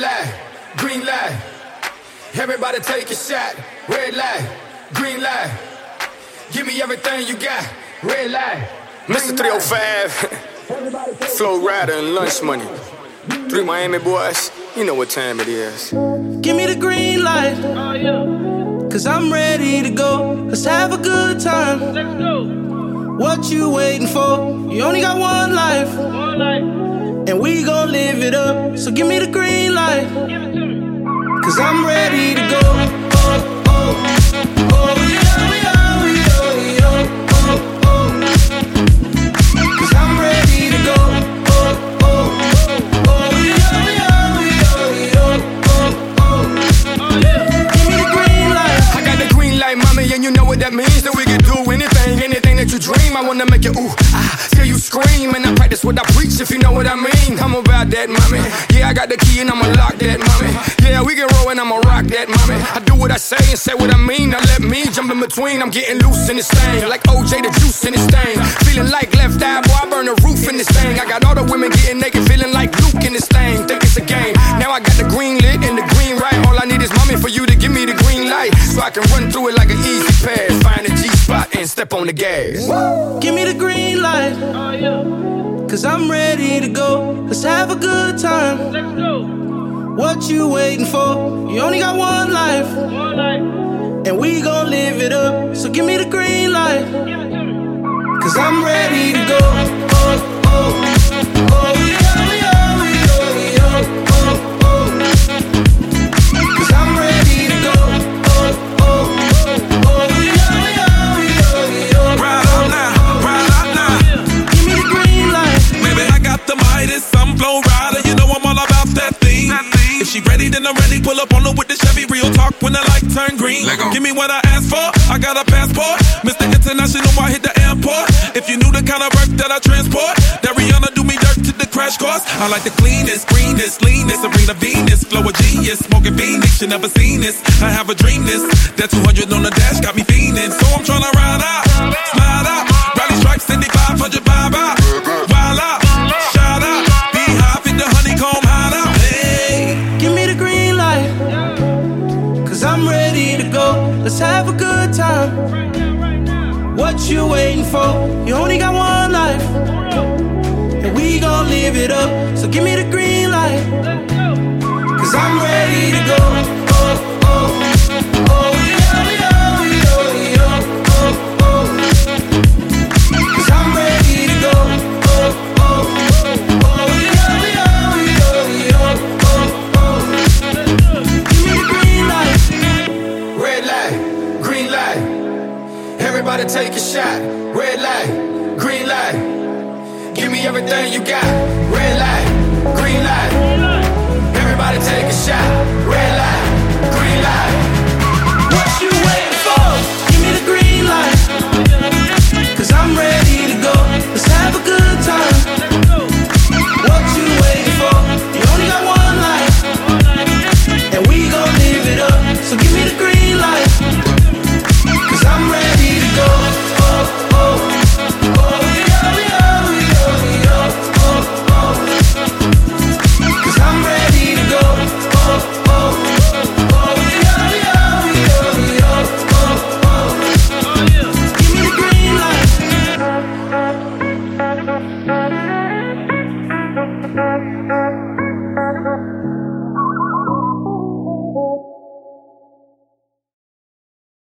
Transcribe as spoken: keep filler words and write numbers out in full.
light, green light. Everybody take a shot. Red light, green light. Give me everything you got. Red light. Mister three oh five, Flow Rider and Lunch Money. Three Miami boys, you know what time it is. Give me the green light. Oh, yeah. Cause I'm ready to go. Let's have a good time. Let's go. What you waiting for? You only got one life. One light. And we gon' live it up. So give me the green light. Give it to me. Cause I'm ready to go. Oh, oh, oh, yeah, yeah, yeah, yeah, oh, oh. Cause I'm ready to go. Oh, oh, oh, yeah, yeah, yeah, yeah, oh, oh. Oh, yeah. Give me the green light. I got the green light, mommy, and you know what that means. That we can do anything, anything that you dream. I wanna make you ooh, ah, till you scream. And I practice what I preach, if you know what I mean. I'm about that, mommy. Yeah, I got the key and I'ma lock that, mommy. Yeah, we can roll and I'ma rock that, mommy. I do what I say and say what I mean. Now let me jump in between. I'm getting loose in this thing, like O J the juice in this thing. Feeling like left eye, boy, I burn the roof in this thing. I got all the women getting naked, feeling like Luke in this thing. Think it's a game. Now I got the green lit and the green right. All I need is mommy for you to give me the green light, so I can run through it like an easy pass. Find a G spot and step on the gas. Give me the green light. Oh, yeah. Cause I'm ready to go. Let's have a good time. Let's go. What you waiting for? You only got one life. One light. And we gon' live it up. So give me the green light. Give it to me. Cause I'm ready to go. Oh, oh, oh, yeah, yeah, yeah, yeah, oh, oh. Cause I'm ready to go. Oh, oh, oh, yeah, yeah, yeah, yeah. Ride out now, ride out now. Give me the green light. Baby, I got the Midas, I'm Flow Rider. You know I'm all about that thing. If she ready, then I'm ready. Pull up on her with the Chevy. Real talk when the light turn green. Give me what I asked for. I got a passport. Mister International, I hit the airport. If you knew the kind of work that I transport, that Rihanna do me dirt to the crash course. I like the cleanest, greenest, leanest, Serena Venus, flow of genius, smoking Phoenix. You never seen this. I have a dream this. That two hundred on the dash got me fiending. So I'm tryna ride out, slide out, rally stripes, seventy-five hundred vibe out, wild out, shout out, beehive in the honeycomb hideout. Hey, Give me the green light. Cause I'm ready to go. Let's have a good time. Right now, right now. What you waiting for? You only got one life. And we gon' live it up. So give me the green light. Let's go. Cause I'm ready to go. Oh, oh, oh, yeah, yeah, yeah, yeah, oh, oh. Cause I'm ready to go. Oh, oh, oh, yeah, yeah, yeah, yeah, oh, oh. Give me the green light. Red light, green light. Everybody take a shot. Red light, green light. Give me everything you got.